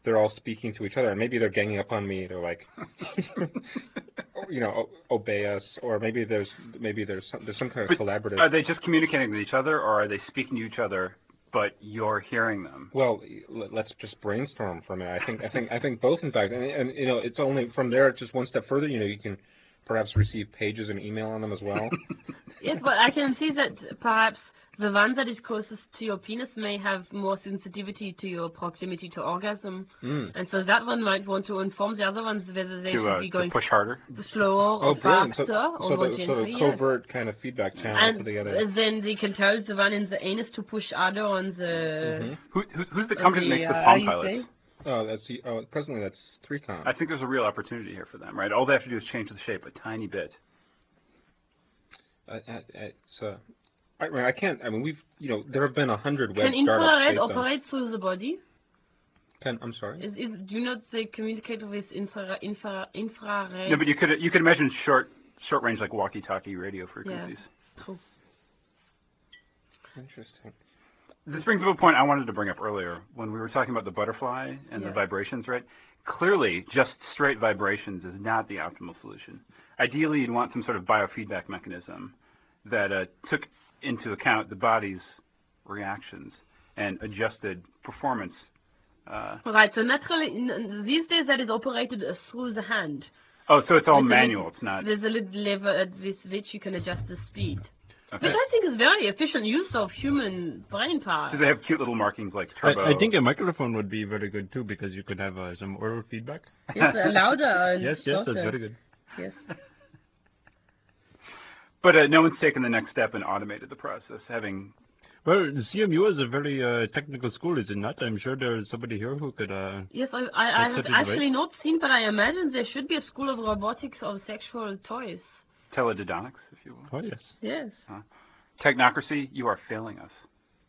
they're all speaking to each other, and maybe they're ganging up on me. They're like, you know, o- obey us, or maybe there's maybe there's some, there's some kind of But collaborative. Are they just communicating with each other, or are they speaking to each other, but you're hearing them? Well, l- let's just brainstorm for a minute. I think I think I think both, in fact, and, and you know, it's only from there just one step further. You know, you can perhaps receive pages and email on them as well. Yes, but I can see that perhaps the one that is closest to your penis may have more sensitivity to your proximity to orgasm. Mm. And so that one might want to inform the other ones whether they To, should uh, be to going push harder? slower Oh, or brilliant! faster So, or so more the, so gently. the Yes. covert kind of feedback channel And for the other. then they can tell the one in the anus to push harder on the... Mhm. Who, who, who's the on company that the, makes the uh, Palm how you Pilots? say? Oh, that's the, oh, presently that's three com. I think there's a real opportunity here for them, right? All they have to do is change the shape a tiny bit. Uh, uh, it's uh, I mean, I can't. I mean, we've you know there have been a hundred web Can startups infrared based on. operate through the body? Can, I'm sorry. Is, is, do not they communicate with infra, infra, infrared? No, but you could you could imagine short short range like walkie-talkie radio frequencies. True. Interesting. This brings up a point I wanted to bring up earlier when we were talking about the butterfly and Yeah. the vibrations, right? Clearly, just straight vibrations is not the optimal solution. Ideally, you'd want some sort of biofeedback mechanism that uh, took into account the body's reactions and adjusted performance. Uh, Right, so naturally, n- n- these days that is operated uh, through the hand. oh, so it's all There's a manual. little- It's not. There's a little lever at with which you can adjust the speed. Okay. Which I think is very efficient use of human brain power. Do they have cute little markings like I, turbo? I think a microphone would be very good too because you could have uh, some oral feedback. Yes, uh, louder and Yes, yes, closer. that's very good. Yes. But uh, no one's taken the next step and automated the process, having. Well, the C M U is a very uh, technical school, is it not? I'm sure there is somebody here who could. Uh, Yes, I, I, I That's have what it is, actually right? not seen, but I imagine there should be a school of robotics of sexual toys. Teledidonics, if you will. oh yes. Yes. Technocracy, you are failing us.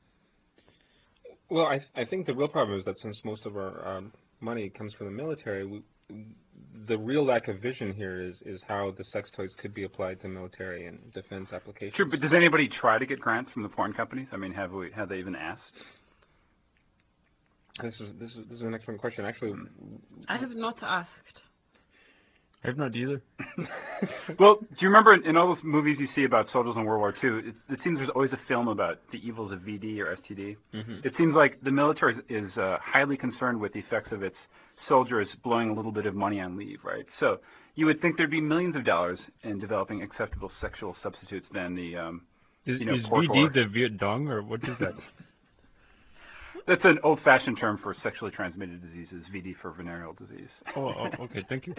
Well, I I think the real problem is that since most of our um, money comes from the military, we, the real lack of vision here is is how the sex toys could be applied to military and defense applications. Sure, but does anybody try to get grants from the porn companies? I mean, have we have they even asked? This is this is this is an excellent question. Actually, I have not asked. I've not either. Well, do you remember in, in all those movies you see about soldiers in World War Two, it, it seems there's always a film about the evils of V D or S T D. Mhm. It seems like the military is, is uh, highly concerned with the effects of its soldiers blowing a little bit of money on leave, right? So you would think there'd be millions of dollars in developing acceptable sexual substitutes than the. Um, Is, You know, is poor V D whore. the Viet Dong or what is that? that's an old-fashioned term for sexually transmitted diseases, V D for venereal disease. oh, oh, okay, thank you.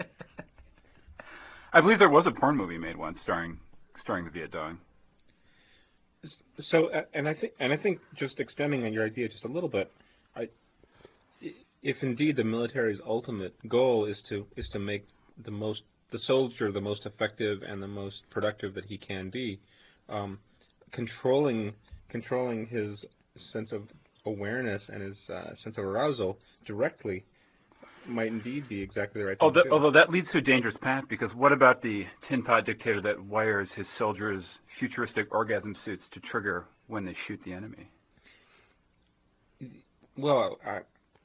I believe there was a porn movie made once starring starring the Viet Dong. So, uh, and I think, and I think, just extending on your idea just a little bit, I, if indeed the military's ultimate goal is to is to make the most the soldier the most effective and the most productive that he can be, um, controlling controlling his sense of awareness and his uh, sense of arousal directly might indeed be exactly the right thing Although, to do. although that leads to a dangerous path, because what about the tin pot dictator that wires his soldiers futuristic orgasm suits to trigger when they shoot the enemy? Well, I,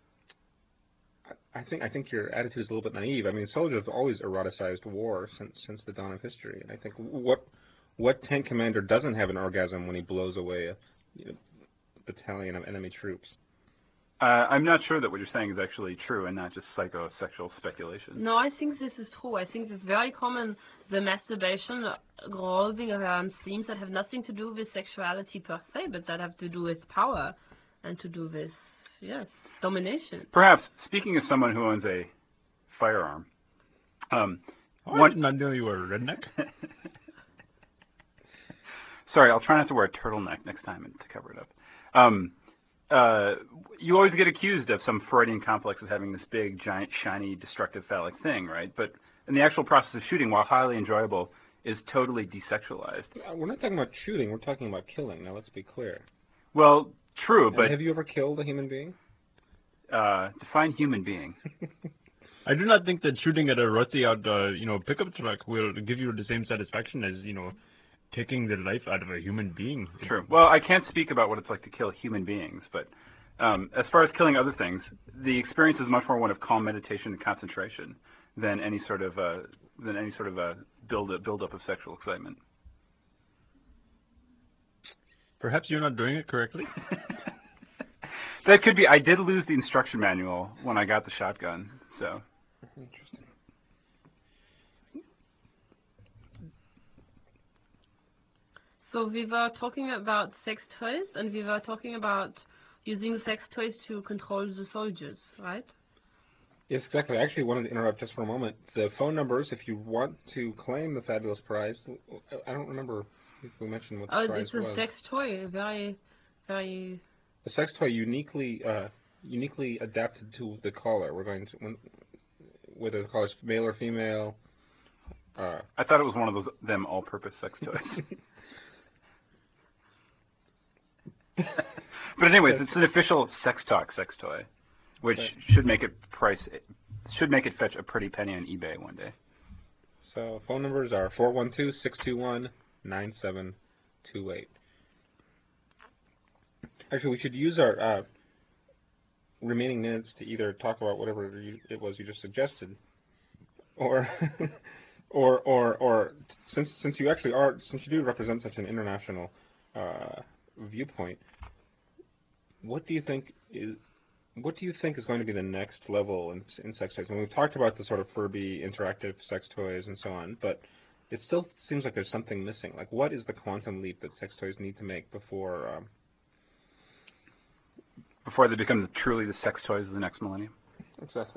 I think I think your attitude is a little bit naive. I mean, soldiers have always eroticized war since since the dawn of history, and I think what what tank commander doesn't have an orgasm when he blows away a you know, battalion of enemy troops? Uh, I'm not sure that what you're saying is actually true and not just psychosexual speculation. No, I think this is true. I think it's very common, the masturbation revolving around themes that have nothing to do with sexuality per se, but that have to do with power and to do with, yes, domination. Perhaps, speaking as someone who owns a firearm, um, Oh, I one, did not know you were a redneck. sorry, I'll try not to wear a turtleneck next time and to cover it up. Um, uh, you always get accused of some Freudian complex of having this big, giant, shiny, destructive phallic thing, right? But in the actual process of shooting, while highly enjoyable, is totally desexualized. Uh, We're not talking about shooting. We're talking about killing. Now, let's be clear. Well, true, And but have you ever killed a human being? uh, define human being. I do not think that shooting at a rusty out, uh, you know, pickup truck will give you the same satisfaction as, you know, taking the life out of a human being. True. Well, I can't speak about what it's like to kill human beings, but Um, as far as killing other things, the experience is much more one of calm meditation and concentration than any sort of uh, than any sort of a build up build up of sexual excitement. Perhaps you're not doing it correctly. That could be. I did lose the instruction manual when I got the shotgun, so. Interesting. So we were talking about sex toys, and we were talking about using sex toys to control the soldiers, right? Yes, exactly. I actually wanted to interrupt just for a moment. The phone numbers, if you want to claim the fabulous prize, I don't remember if we mentioned what the Oh, prize it's a was. sex toy, very, very. A sex toy uniquely, uh, uniquely adapted to the caller. We're going to, when, whether the caller's male or female. Uh, I thought it was one of those them all-purpose sex toys. But anyways, it's an official sex talk sex toy, which right. should make it price should make it fetch a pretty penny on eBay one day. So phone numbers are four one two, six two one, nine seven two eight. Actually, we should use our uh, remaining minutes to either talk about whatever you, it was you just suggested, or, or, or, or since since you actually are since you do represent such an international uh, viewpoint, what do you think is what do you think is going to be the next level in, in sex toys? I mean, we've talked about the sort of Furby interactive sex toys and so on, but it still seems like there's something missing. Like, what is the quantum leap that sex toys need to make before um, before they become truly the sex toys of the next millennium? Exactly.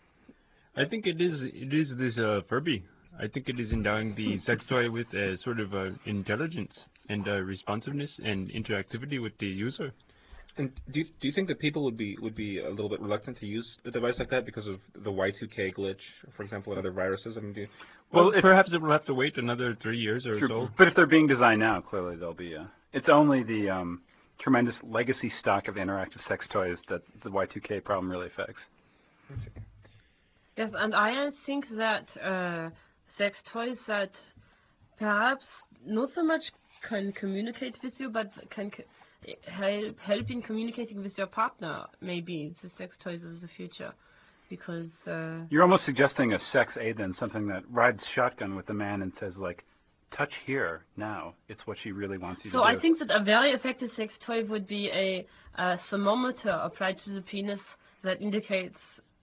I think it is it is this uh, Furby. I think it is endowing the sex toy with a sort of uh, intelligence and uh, responsiveness and interactivity with the user. And do you, do you think that people would be would be a little bit reluctant to use a device like that because of the Y two K glitch, for example, and other viruses? I mean, do you, Well, Well, if- perhaps it will have to wait another three years or True, so. But if they're being designed now, clearly they'll be. Uh, it's only the um, tremendous legacy stock of interactive sex toys that the Y two K problem really affects. let's see. Yes, and I think that uh, sex toys that perhaps not so much can communicate with you, but can c help help in communicating with your partner. Maybe the sex toys of the future, because uh, You're almost suggesting a sex aid then, something that rides shotgun with the man and says like, touch here now. It's what she really wants you so to do. I think that a very effective sex toy would be a, a thermometer applied to the penis that indicates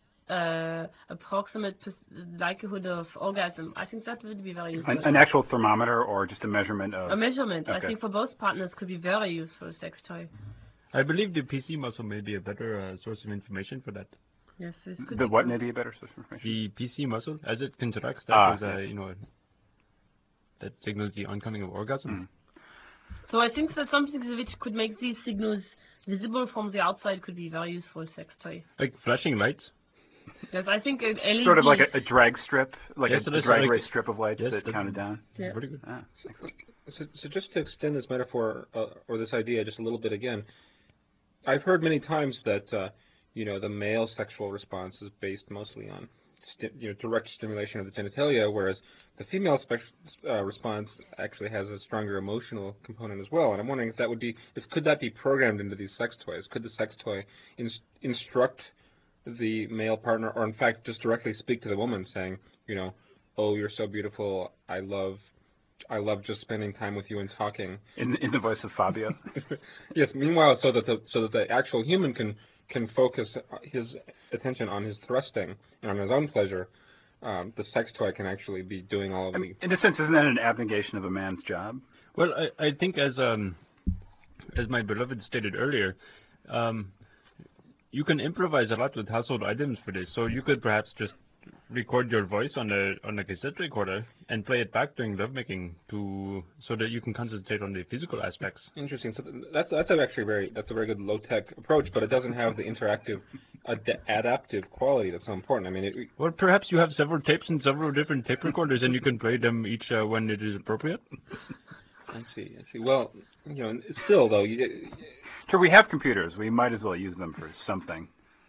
uh, approximate likelihood of orgasm. I think that would be very useful. An, an actual thermometer or just a measurement of... A measurement. I Okay. think for both partners could be very useful sex toy. I believe the P C muscle may be a better uh, source of information for that. Yes, this could The be what cool. may be a better source of information? The P C muscle, as it contracts, that Ah, is, uh, yes. you know, that signals the oncoming of orgasm. Mm. So I think that something which could make these signals visible from the outside could be very useful sex toy. Like flashing lights. Yes, I think uh, L E Ds. Sort of like a, a drag strip, like Yes, a, it a is drag like- race strip of lights yes, that that- counted down. Yeah. Very good. Ah, excellent. So, so just to extend this metaphor uh, or this idea just a little bit again, I've heard many times that uh, you know the male sexual response is based mostly on sti you know direct stimulation of the genitalia, whereas the female spec uh, response actually has a stronger emotional component as well. And I'm wondering if that would be if could that be programmed into these sex toys? Could the sex toy ins instruct the male partner, or in fact just directly speak to the woman, saying, you know, oh, you're so beautiful, I love. I love just spending time with you and talking. In, in the voice of Fabio. Yes. Meanwhile, so that the so that the actual human can can focus his attention on his thrusting and on his own pleasure, um, the sex toy can actually be doing all of I the. mean, in a sense, isn't that an abnegation of a man's job? Well, I, I think as um as my beloved stated earlier, um, you can improvise a lot with household items for this. So you could perhaps just record your voice on a on a cassette recorder and play it back during lovemaking to so that you can concentrate on the physical aspects. Interesting. So th- that's that's actually very that's a very good low tech approach, but it doesn't have the interactive, ad- adaptive quality that's so important. I mean, it, Well, perhaps you have several tapes and several different tape recorders, and you can play them each uh, when it is appropriate. I see. I see. Well, you know, still though, you, Sure, we have computers. We might as well use them for something.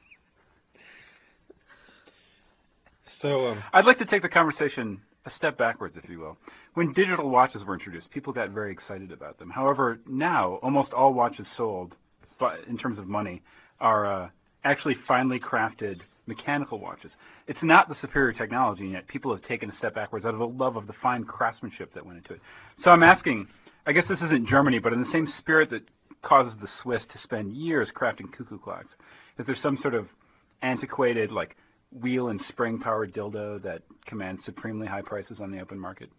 so um, I'd like to take the conversation a step backwards, if you will. When digital watches were introduced, people got very excited about them. However, now almost all watches sold, but in terms of money, are uh, actually finely crafted mechanical watches. It's not the superior technology, and yet people have taken a step backwards out of the love of the fine craftsmanship that went into it. So I'm asking, I guess this isn't Germany, but in the same spirit that causes the Swiss to spend years crafting cuckoo clocks, that there's some sort of antiquated, like, wheel and spring-powered dildo that commands supremely high prices on the open market?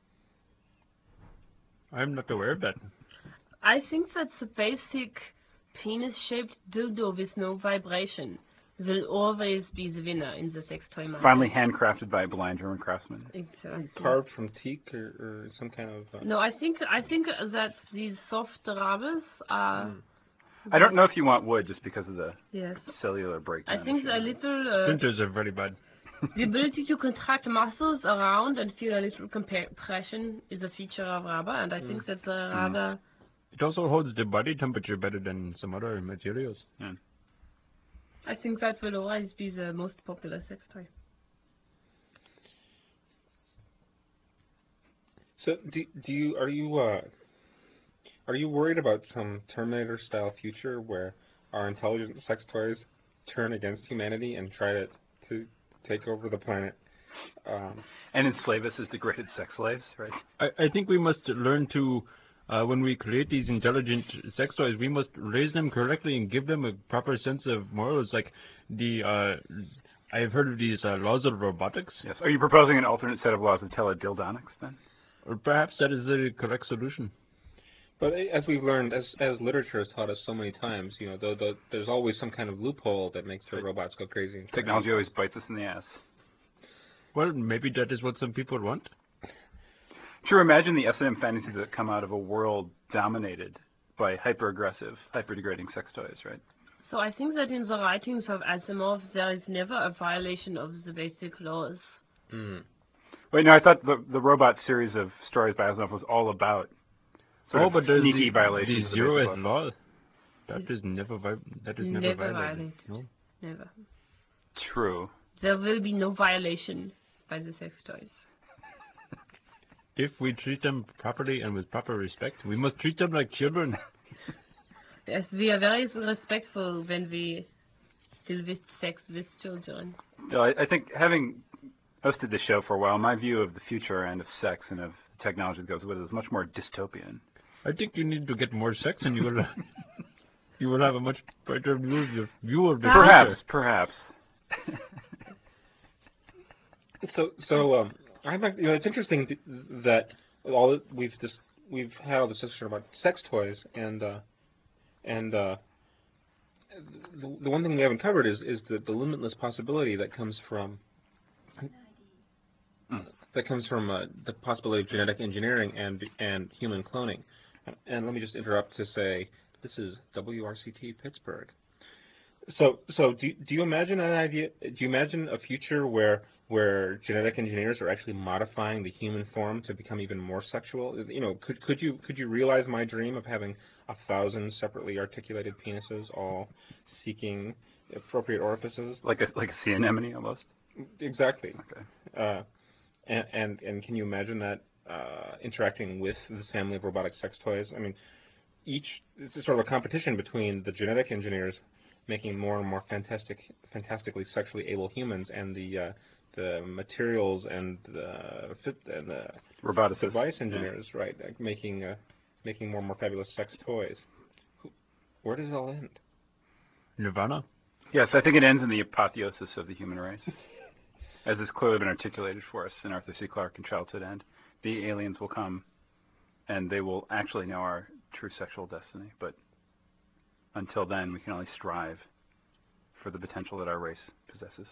I'm not aware of that. I think that the basic penis-shaped dildo with no vibration will always be the winner in the sex toy market. Finally handcrafted by a blind German craftsman. Exactly. Carved from teak or, or some kind of... Uh... No, I think I think that these soft rubers are... Mm. I don't know if you want wood just because of the Yes. cellular breakdown. I think issue. a little... Uh, Splinters are very bad. the ability to contract muscles around and feel a little compression is a feature of rubber, and I think that the rubber... It also holds the body temperature better than some other materials. Yeah. I think that will always be the most popular sex toy. So, do do you are you uh, are you worried about some Terminator-style future where our intelligent sex toys turn against humanity and try to to take over the planet? Um, and enslave us as degraded sex slaves, right? I, I think we must learn to, uh, when we create these intelligent sex toys, we must raise them correctly and give them a proper sense of morals. Like the, uh, I've heard of these uh, laws of robotics. Yes. Are you proposing an alternate set of laws of teledildonics then? Or perhaps that is the correct solution. But as we've learned, as as literature has taught us so many times, you know, the, the, there's always some kind of loophole that makes the robots go crazy. Technology always bites us in the ass. Well, maybe that is what some people want. Sure, imagine the S and M fantasies that come out of a world dominated by hyper-aggressive, hyper-degrading sex toys, right? So I think that in the writings of Asimov, there is never a violation of the basic laws. Mm. Wait, no, I thought the the robot series of stories by Asimov was all about sort oh, of but there's sneaky the, violations the of the zero basic at laws. law. That is never vi that is never, Never violated. violated. No. Never. True. There will be no violation by the sex toys. If we treat them properly and with proper respect, we must treat them like children. Yes, we are very respectful when we deal with sex with children. So I, I think having hosted the show for a while, my view of the future and of sex and of the technology that goes with it is much more dystopian. I think you need to get more sex, and you will you will have a much better view of the view of the Perhaps, future. perhaps. So, so um, I'm you know it's interesting th- that all that we've just we've had all this discussion about sex toys, and uh, and uh, the, the one thing we haven't covered is is the, the limitless possibility that comes from Mm. that comes from uh, the possibility of genetic engineering and and human cloning. And let me just interrupt to say this is W R C T Pittsburgh. So, so do do you imagine an idea? Do you imagine a future where where genetic engineers are actually modifying the human form to become even more sexual? You know, could could you could you realize my dream of having a thousand separately articulated penises, all seeking appropriate orifices? Like a like a sea anemone almost. Exactly. Okay. Uh, and, and and can you imagine that uh, interacting with this family of robotic sex toys? I mean, each this is sort of a competition between the genetic engineers making more and more fantastic, fantastically sexually able humans, and the uh, the materials and the fit and the Roboticists. device engineers, yeah. right, like making uh, making more and more fabulous sex toys. Where does it all end? Nirvana. Yes, I think it ends in the apotheosis of the human race, as has clearly been articulated for us in Arthur C. Clarke and Childhood End. The aliens will come, and they will actually know our true sexual destiny, but until then, we can only strive for the potential that our race possesses.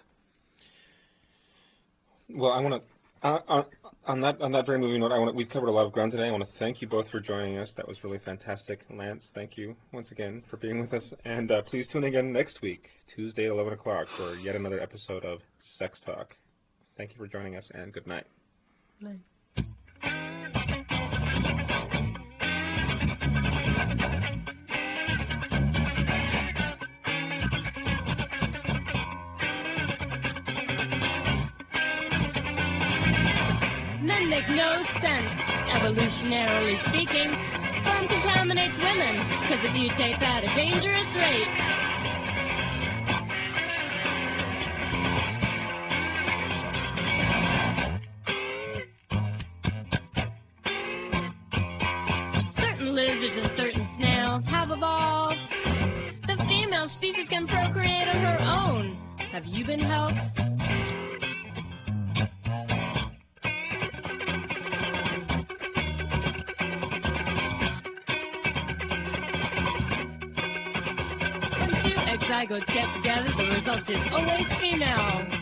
Well, I want to, uh, on, on that on that very moving note, I want we've covered a lot of ground today. I want to thank you both for joining us. That was really fantastic. Lance, thank you once again for being with us. And uh, please tune in again next week, Tuesday at eleven o'clock, for yet another episode of Sex Talk. Thank you for joining us, and good night. Nice. Men make no sense, evolutionarily speaking. Sperm contaminates women because it mutates at a dangerous rate. lizards and certain snails have evolved. The female species can procreate on her own. Have you been helped? When two egg zygotes get together, the result is always female.